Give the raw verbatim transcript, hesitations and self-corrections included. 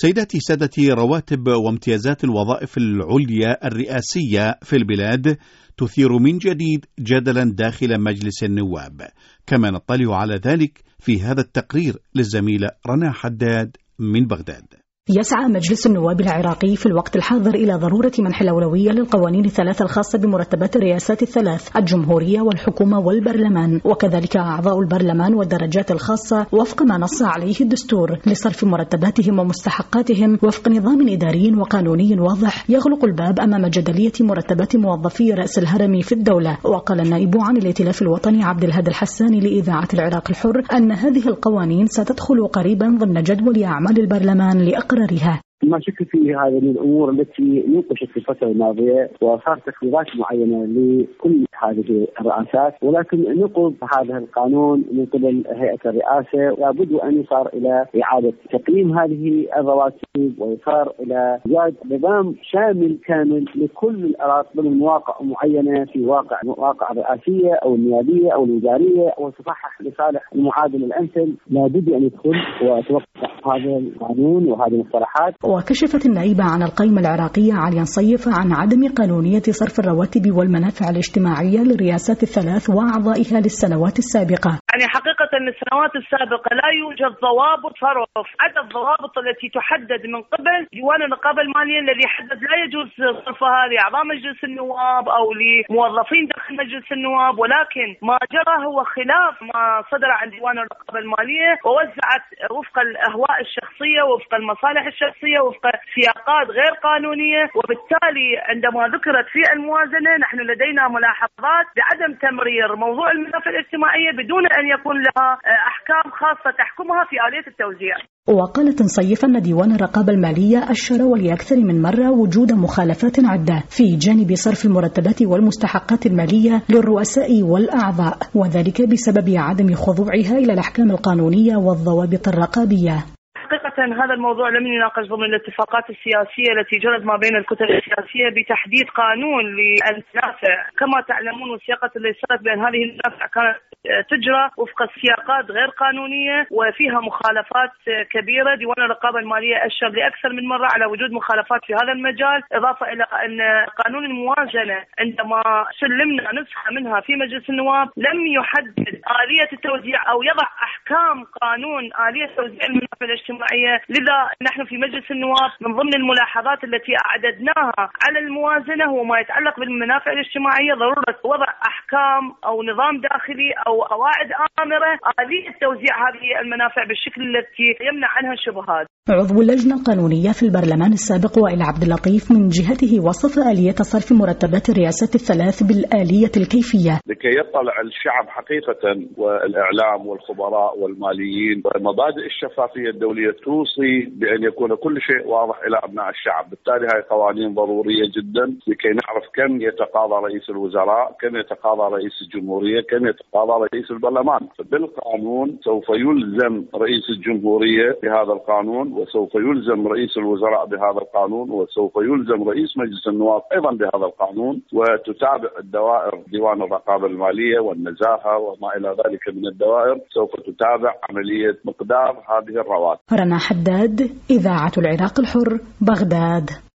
سيداتي سادتي، رواتب وامتيازات الوظائف العليا الرئاسية في البلاد تثير من جديد جدلا داخل مجلس النواب، كما نطلع على ذلك في هذا التقرير للزميلة رنا حداد من بغداد. يسعى مجلس النواب العراقي في الوقت الحاضر إلى ضرورة منح الأولوية للقوانين الثلاثة الخاصة بمرتبات الرئاسات الثلاث، الجمهورية والحكومة والبرلمان، وكذلك أعضاء البرلمان والدرجات الخاصة وفق ما نص عليه الدستور، لصرف مرتباتهم ومستحقاتهم وفق نظام إداري وقانوني واضح يغلق الباب أمام جدلية مرتبات موظفي رأس الهرم في الدولة. وقال النائب عن الائتلاف الوطني عبد الهادي الحساني لإذاعة العراق الحر أن هذه القوانين ستدخل قريبا ضمن جدول أعمال البرلمان لأقرارها. ما شك في هذه الأمور التي نوقشت في الفترة الماضية وصار تخفيضات معينة لكل هذه الرئاسات، ولكن نقض هذا القانون من قبل هيئة الرئاسة لابد أن يصار إلى إعادة تقييم هذه الرواتب ويصار إلى إيجاد نظام شامل كامل لكل الأراضي ضمن مواقع معينة في واقع مواقع الرئاسية أو النيابية أو الوزارية، وتصحح لصالح المعادل الأمثل. لابد أن يدخل ويتوقع هذا القانون وهذه المصطلحات. وكشفت النائبة عن القائمة العراقية عليا صيف عن عدم قانونية صرف الرواتب والمنافع الاجتماعية للرئاسات الثلاث وأعضائها للسنوات السابقة. يعني حقيقة السنوات السابقة لا يوجد ضوابط صرف، عدد الضوابط التي تحدد من قبل ديوان الرقابة المالية الذي حدد لا يجوز صرفها لأعضاء مجلس النواب أو لموظفين داخل مجلس النواب، ولكن ما جرى هو خلاف ما صدر عن ديوان الرقابة المالية، ووزعت وفق الأهواء الشخصية وفق المصالح الشخصية وفق سياقات غير قانونية. وبالتالي عندما ذكرت في الموازنة نحن لدينا ملاحظات بعدم تمرير موضوع المنافع الاجتماعية بدون أن يكون لها أحكام خاصة تحكمها في آلية التوزيع. وقالت نصيف أن ديوان الرقابة المالية أشر ولأكثر من مرة وجود مخالفات عدة في جانب صرف المرتبات والمستحقات المالية للرؤساء والأعضاء، وذلك بسبب عدم خضوعها إلى الأحكام القانونية والضوابط الرقابية. حقيقة هذا الموضوع لم يناقش ضمن الاتفاقات السياسية التي جرت ما بين الكتل السياسية بتحديد قانون للمنافع. كما تعلمون والسياقات اللي صارت بين هذه المنافع كانت تجرى وفق سياقات غير قانونية وفيها مخالفات كبيرة. ديوان الرقابة المالية أشار لأكثر من مرة على وجود مخالفات في هذا المجال، إضافة إلى أن قانون الموازنة عندما سلمنا نسخة منها في مجلس النواب لم يحدد آلية التوزيع أو يضع أحكام قانون آلية توزيع المنافع الاجتماعية. لذا نحن في مجلس النواب من ضمن الملاحظات التي أعددناها على الموازنة هو ما يتعلق بالمنافع الاجتماعية، ضرورة وضع أحكام أو نظام داخلي أو قواعد آمرة آلية توزيع هذه المنافع بالشكل التي يمنع عنها الشبهات. عضو اللجنة القانونية في البرلمان السابق وائل عبد اللطيف من جهته وصف آلية صرف مرتبات الرئاسات الثلاث بالآلية الكيفية لكي يطلع الشعب حقيقة والإعلام والخبراء والماليين ومبادئ الشفافية الدولية توصي بأن يكون كل شيء واضح إلى أبناء الشعب. بالتالي هذه قوانين ضرورية جدا لكي نعرف كم يتقاضى رئيس الوزراء، كم يتقاضى رئيس الجمهورية، كم يتقاضى رئيس البرلمان. بالقانون سوف يلزم رئيس الجمهورية بهذا القانون، وسوف يلزم رئيس الوزراء بهذا القانون، وسوف يلزم رئيس مجلس النواب أيضا بهذا القانون، وتتابع الدوائر ديوان الرقابة المالية والنزاهة وما إلى ذلك من الدوائر سوف تتابع عملية مقدار هذه الرواتب. رنا حداد، إذاعة العراق الحر، بغداد.